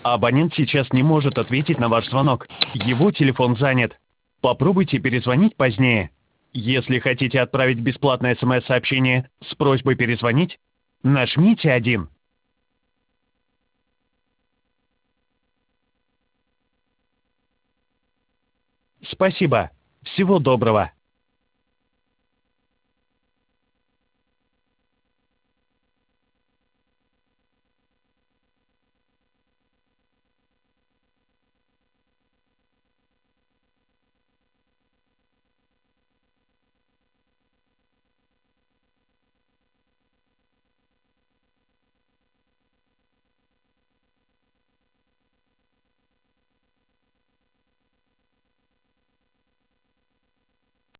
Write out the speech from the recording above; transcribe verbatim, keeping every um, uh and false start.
Абонент сейчас не может ответить на ваш звонок. Его телефон занят. Попробуйте перезвонить позднее. Если хотите отправить бесплатное смс-сообщение с просьбой перезвонить, нажмите один. Спасибо. Всего доброго.